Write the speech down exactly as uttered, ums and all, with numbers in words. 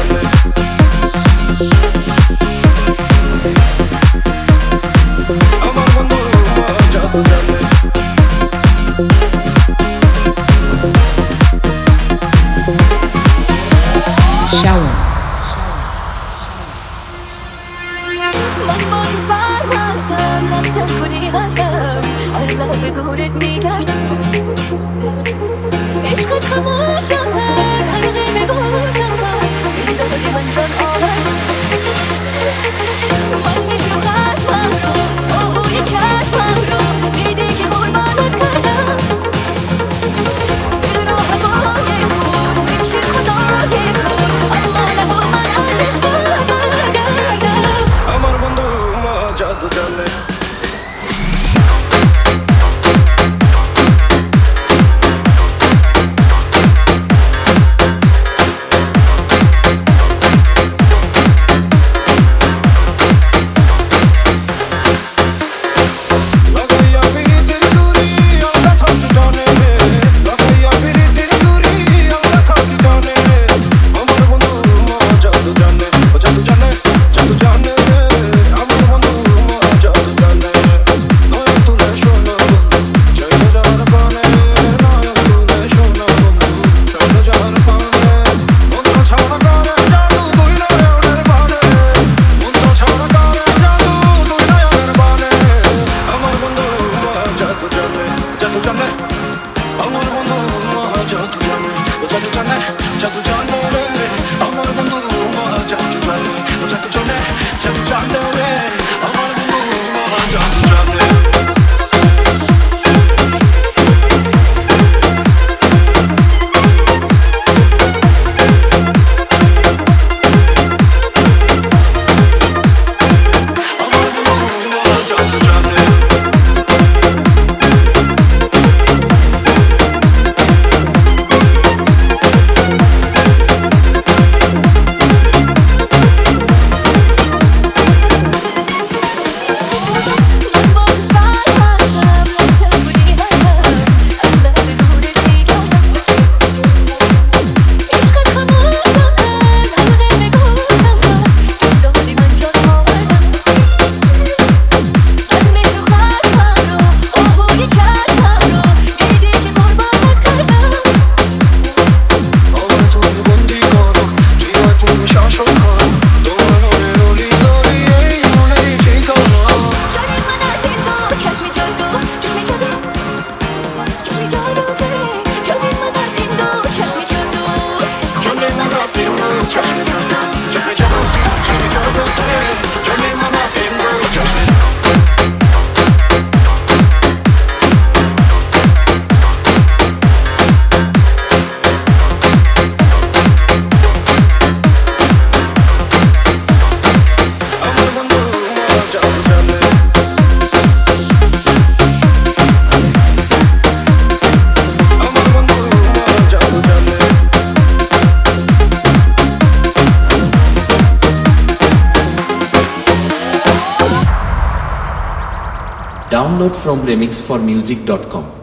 জানে আমার বন্ধু মজা তো জানে Shower. من با تو سرمستم نمی‌تونم کنی هستم هر لحظه دورت میگردم عشقت خموشم حلقه نگوشم این داری من جان آورد من میشم خشمم رو آهوی چشمم رو دیدی که قربانت کردم دل رو هوای خون میشه خدای خون اما نبود من ازش برگردم আমার বন্ধু মজা তো জানে Download from remix for music dot com.